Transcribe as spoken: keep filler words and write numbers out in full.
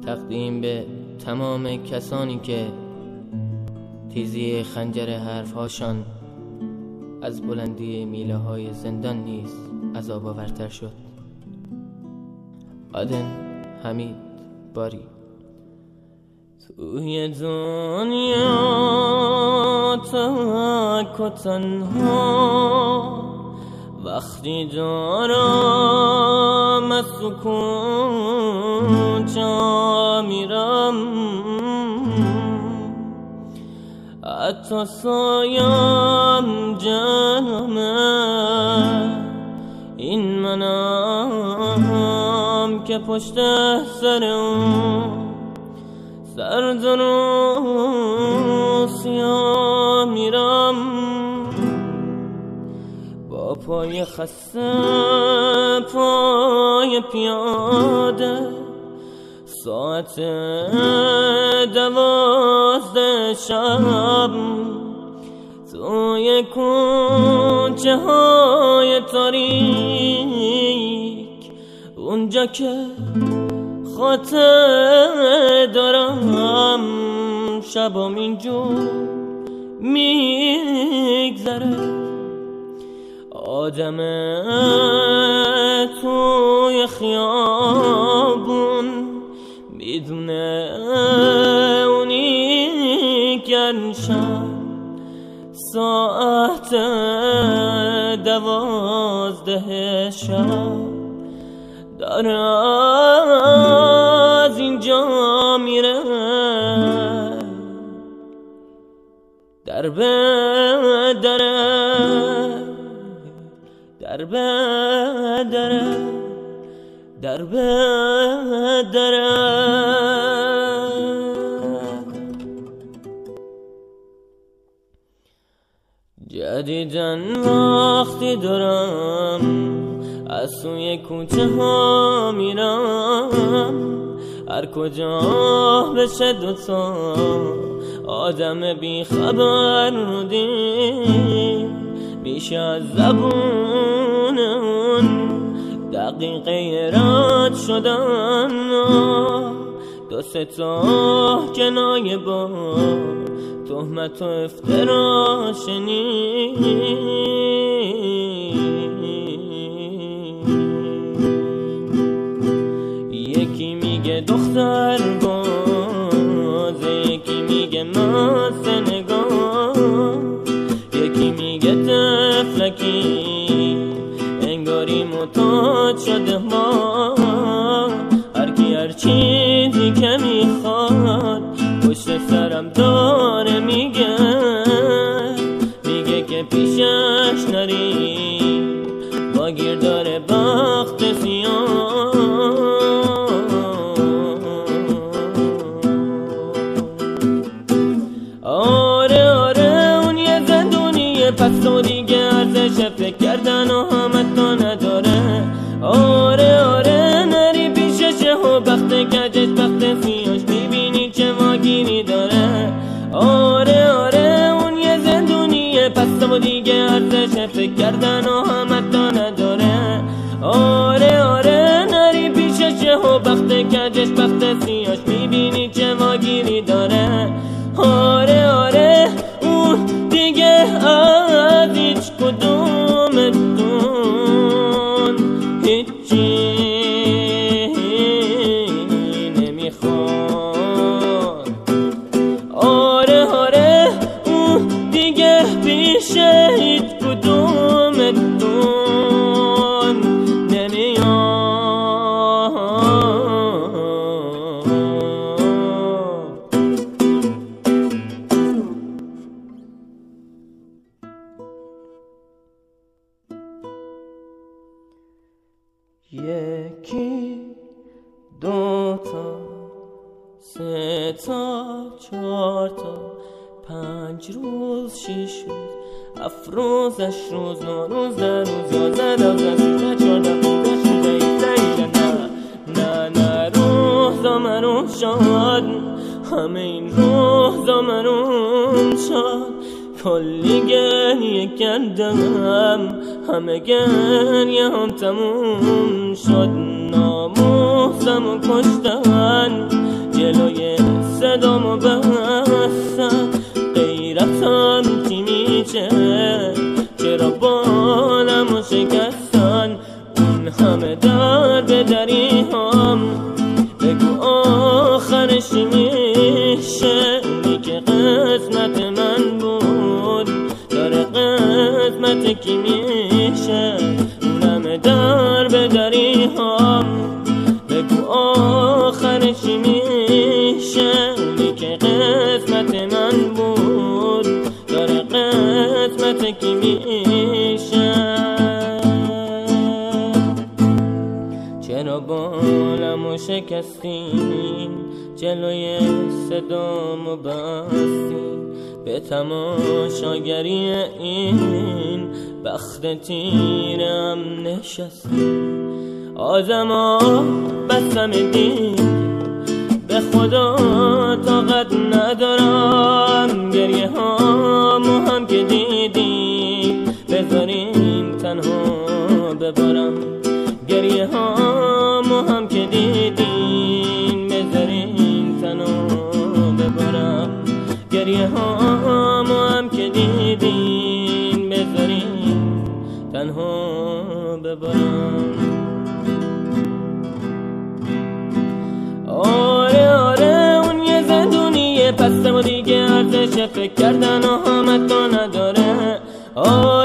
تقدیم به تمام کسانی که تیزی خنجر حرفهاشان از بلندی میله های زندان نیز عذاب آورتر شد. عادن حمید باری. توی دنیا تک و تنها وقتی دارم از سکون جا میرم، حتی سایم جمعه این منم که پشت سر اون سرد و سیاه میرم، با پای خسته پای پیاده ساعت دوازده شب توی کوچه های تاریک، اونجا که خاطر دارم شبام اینجور میگذره. آدمه توی خیابون میدونه اونی گرشم ساعت دوازده شب داره از اینجا میره، در به دره در به دره در به دره. جدیدن وقتی دارم از سوی کوچه ها میرم، هر کجا بشه دوتا آدم بی خبر رو دید میشه از زبون اون دقیقه رد شدن، دو سه تا کنایه با تهمت و افترا شنید. یکی میگه دختر باز، یکی میگه مست نگاه، یکی میگه طفلکی انگاری معتاد شده ما، هر کی هر چیزی که میخواد پشت سرم داره میگه، میگه که پیشش نری با گیر داره بخت سیاه. آره آره اون یه زندونیه، پس تو دیگه ارزش فکر کردن و همت تو نداره. آره آره نری پیششه و بخت کجش بخت سیاش میبینی چه واگیری داره. آره آره اون یه زندونیه، پس تو دیگه ارزش فکر کردن و همت تو نداره. آره آره نری پیششه و بخت کجش بخت سیاش میبینی چه واگیری داره. آره آره اون دیگه از هیچ کدومتون هیچی نمیخواد. آره آره اون دیگه پیشه هیچ کدومتون نمیاد. یکی دو تا سه تا چهار تا پنج روز شیش روز هفت روز هشت روز نه روز ده روز یازده دوازده سیزده چهارده پانزده شانزده هفده هجده نه نه نه روزا مرون شد، همه این روزا مرون شد، کلی گریه کردم همه گریه هم تموم شد. ناموسم و کشتن جلوی صدامو بستن، غیرتم چی میشه چرا بالمو شکستن، اون همه در به دری هم بگو آخرش میشه، اونی که قسمت من بود داره قسمت کی میشه، اون همه در به دری هم بگو آخرش میشه، اونی که قسمت من بود داره قسمت کی میشه. چرا بالمو شکستین جلوی صدامو بستین، به تماشاگری این بخت تیرم نشستین، آدما بستم دید به خدا طاقت ندارم، گریه هامو هم که دیدیم بذاریم تنها ببارم، گریه هامو هم که دیدیم بذاریم تنها ببارم، گریه هامو هم که دیدیم بذاریم تنها ببارم. آره آره اون یه زندونیه پسته و دیگه ارزش فکر کردن و همت نداره. آره